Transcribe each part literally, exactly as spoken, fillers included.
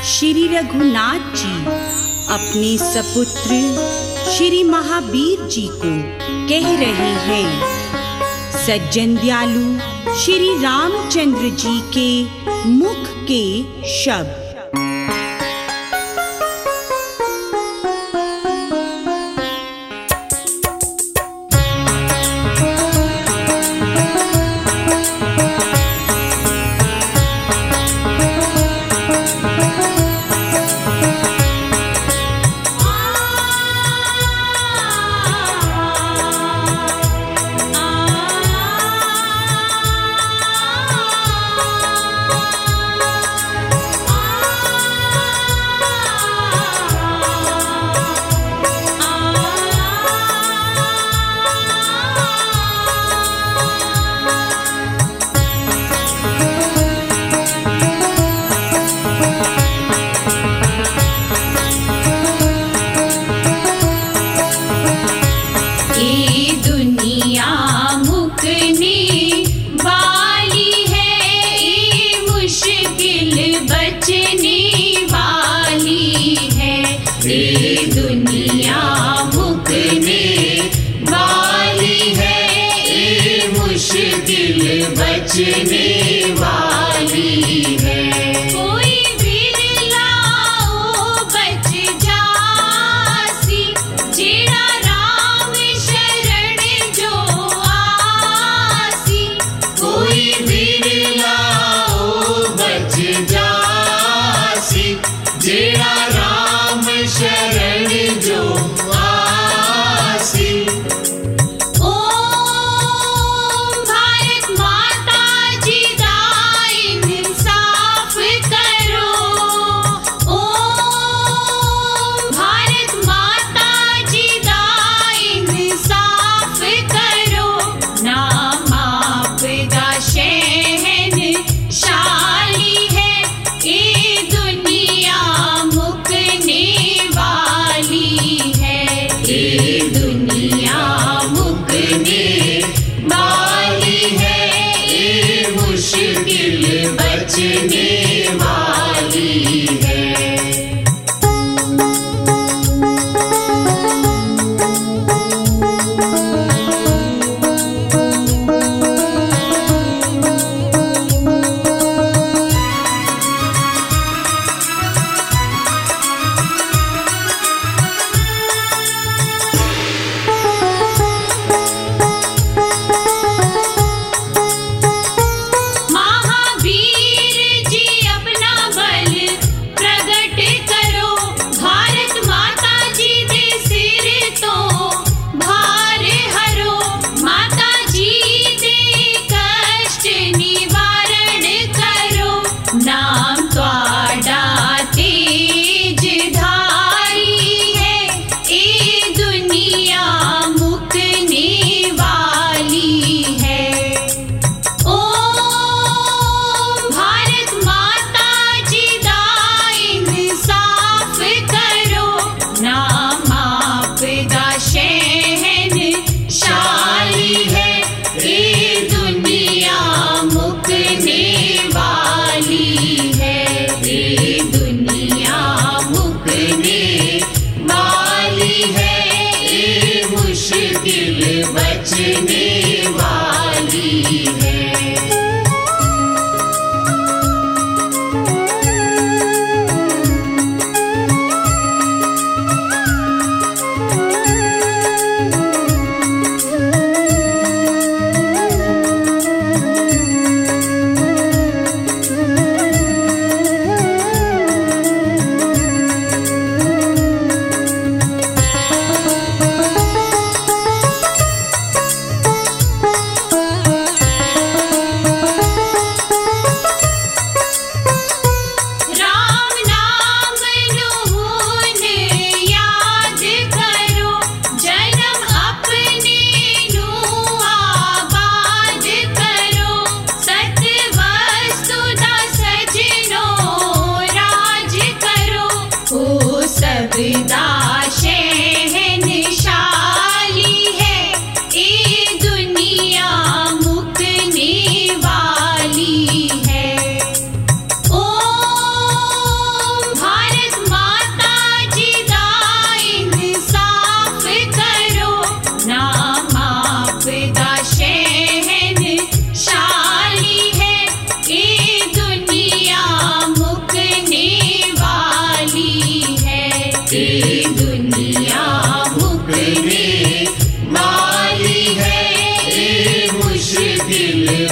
श्री रघुनाथ जी अपने सपुत्र श्री महावीर जी को कह रहे हैं। सज्जन दयालु श्री रामचंद्र जी के मुख के शब्द। बचने वाली है। कोई बिरला ओ बच जासी, जेड़ा राम शरण जो आसी। कोई बिरला ओ बच जासी, जेड़ा राम शरण जो आसी। ओम भारत माता जी दा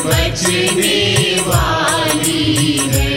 बचने वाली है।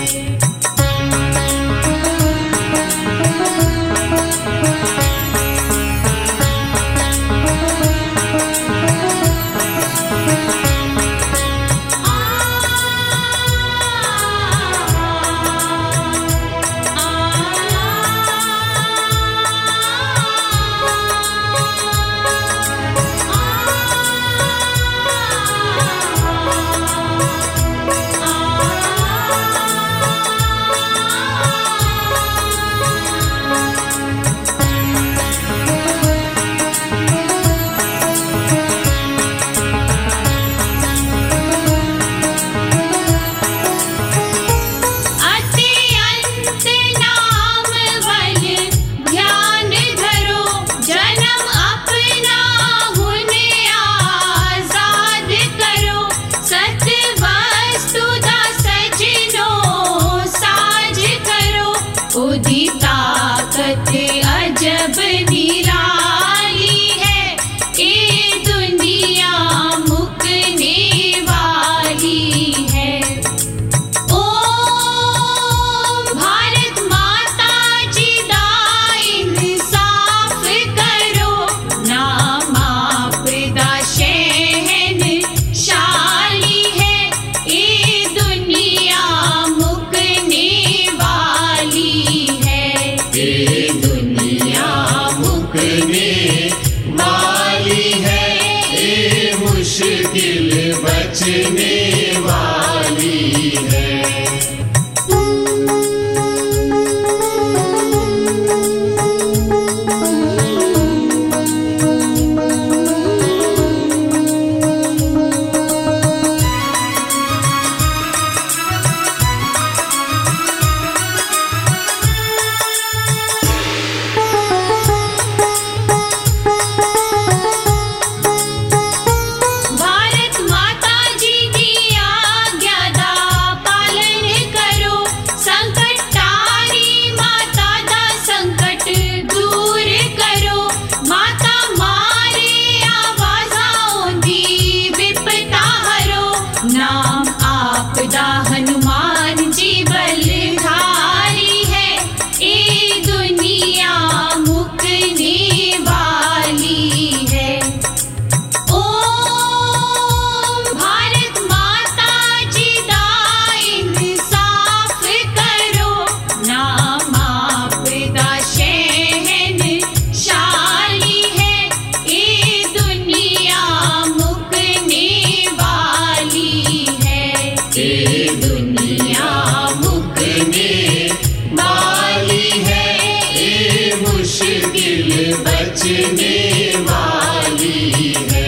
अजब निराली है ये दुनिया मुकने वाली है। ओम भारत माता जी दा इंसाफ करो, नाम आपदा शहनशाही है ये दुनिया मुकने वाली है। ये दुनिया मुकने वाली है, ये मुश्किल बचने वाली है। भारत माता जी दी आज्ञा दा पालन करो, संकट टारी माता दा संकट दूर करो। माता मारे आवाज़ां दी विपता हरो, नाम आपदा हनुमान जी बलधारी है ये दुनिया मुकने वाली है। ओम भारत माता जी दा इंसाफ करो, नाम आपदा शहनशाही है ये दुनिया मुकने वाली है। ये दुनिया मुकने वाली है, ये मुश्किल बचने वाली है।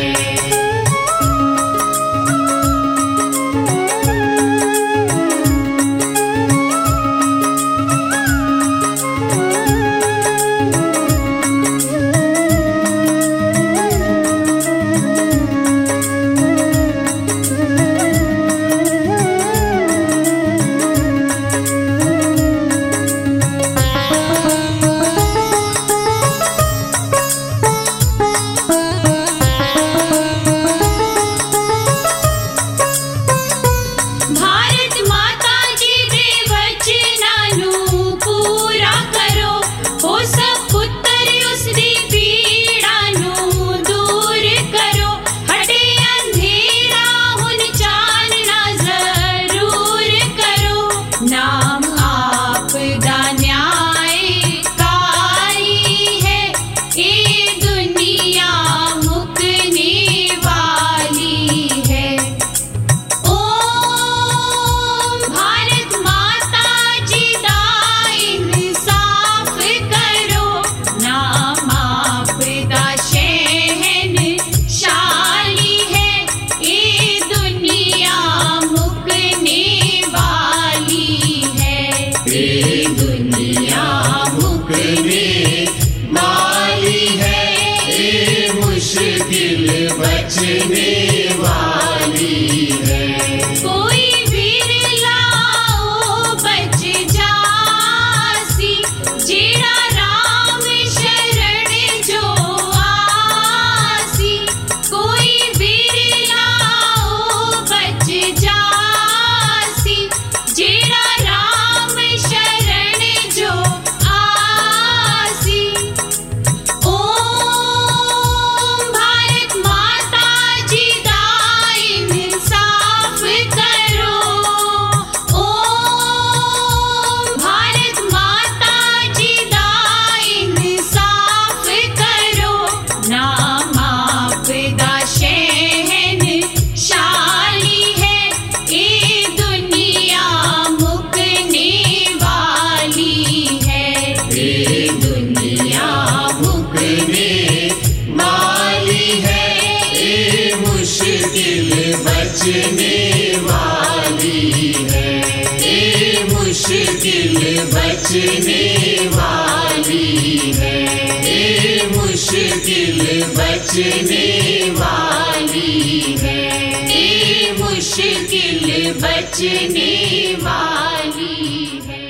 बचने वाली है, ये मुश्किल बचने वाली है, ये मुश्किल बचने वाली है।